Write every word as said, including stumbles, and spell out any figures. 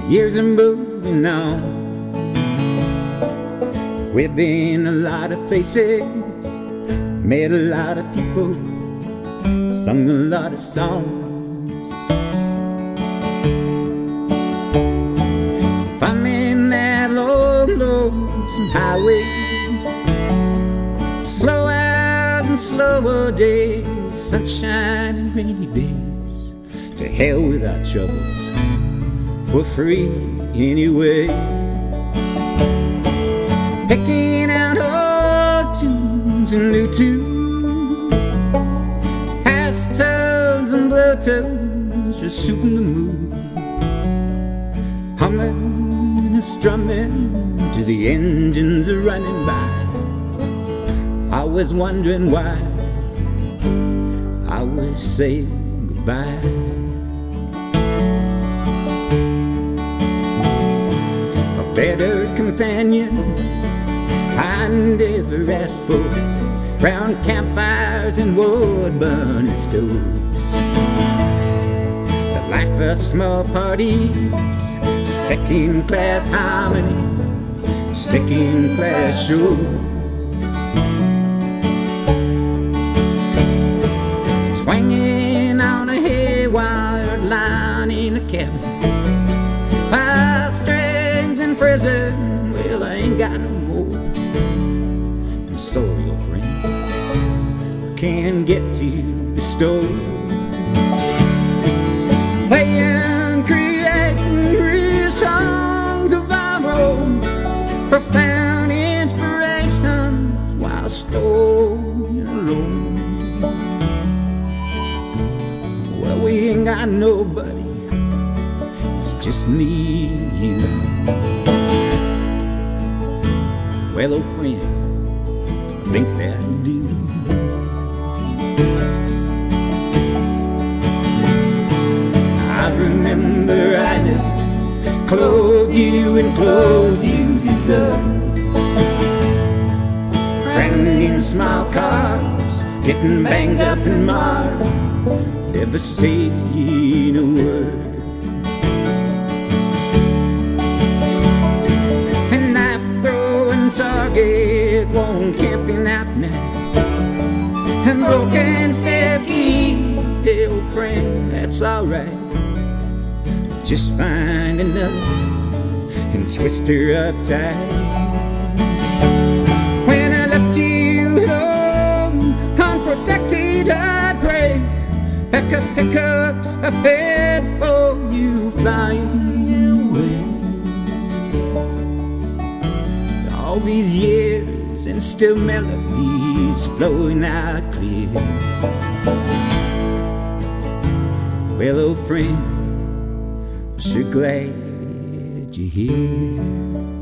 years are moving on. We've been a lot of places, met a lot of people, sung a lot of songs. If I'm in that long, lonesome highway, slow hours and slower days, sunshine and rainy days, to hell with our troubles, we're free anyway. Picking out old tunes and new tunes, fast tones and blow tones, just suiting the mood, humming and strumming till the engines are running by. I was wondering why I always say goodbye. A better companion I never asked for, round campfires and wood-burning stoves. The life of small parties, second-class harmony, second-class show. Swinging on a haywired line in a cabin, five strings in prison, well, I ain't got no more. I'm sorry, old friend, I can't get to the store. Playing, creating real songs of our own, profound inspirations while strolling alone. Well, we ain't got nobody, it's just me and you. Well, old friend, I think that I do. I remember I never clothed you in clothes you deserve, crammed in small cars, getting banged up and marred, never saying a word. And knife throwing target, one camping out night, and broken fifty, hey, old friend, that's alright. Just find another and twist her up tight. When I left you alone, unprotected, I'd pray, pick up pickups ahead for you flying away. All these years and still melodies flowing out clear. Well, old friend, sure glad you're here.